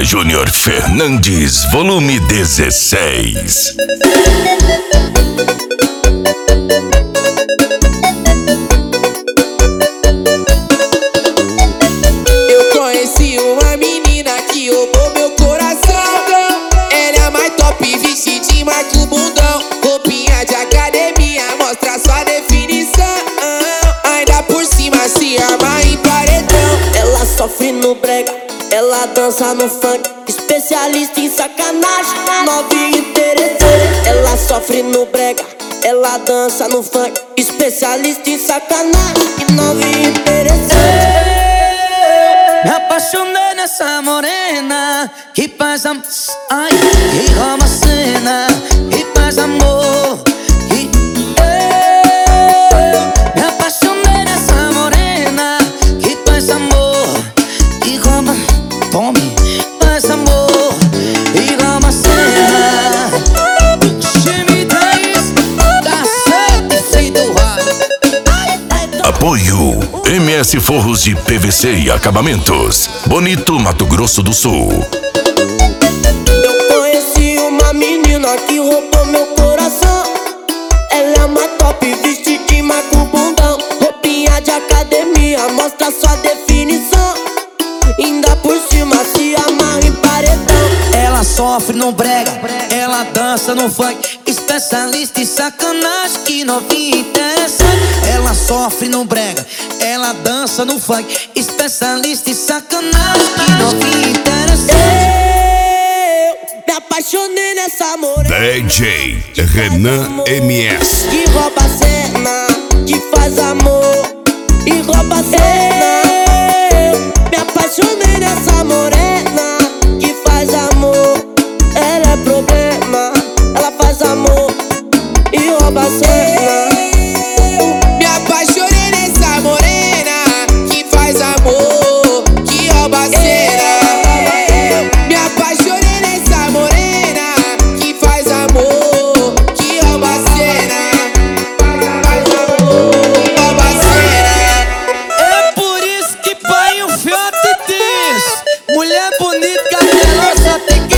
Júnior Fernandes, volume 16. Eu conheci uma menina que roubou meu coração. Ela é mais top, vestidinho, marca o bundão. Roupinha de academia, mostra sua definição. Ainda por cima se arma em paredão. Ela sofre no brega, ela dança no funk, especialista em sacanagem, novinha interessante. Ela sofre no brega, ela dança no funk, especialista em sacanagem, novinha interessante. Me apaixonei nessa morena que faz ai, que rouba a cena, que faz amor. Me apaixonei nessa morena que faz amor, que rouba, tome, faz amor e rouba a cena. Time 10, cacete sem doar. Apoio MS Forros de PVC e Acabamentos, Bonito, Mato Grosso do Sul. Eu conheci uma menina que roubou meu coração. Ela é mais top, vestidinho, marca o bundão. Roupinha de academia, mostra sua definição. Ainda por cima se amarra em paredão. Ela sofre no brega, ela dança no funk, especialista em sacanagem, que novinha interessante. Ela sofre no brega, ela dança no funk, especialista em sacanagem, que novinha interessante. Eu me apaixonei nessa morena DJ Renan MS. que rouba a cena, que faz amor e rouba a cena. Eu me apaixonei nessa morena que faz amor. Ela é problema, ela faz amor e rouba a cena. Me apaixonei nessa morena que faz amor, que rouba a cena. Me apaixonei nessa morena que faz amor, que rouba a cena. Faz amor, que rouba a cena. É por isso que pai o fiote diz: mulher bonita, ela só tem que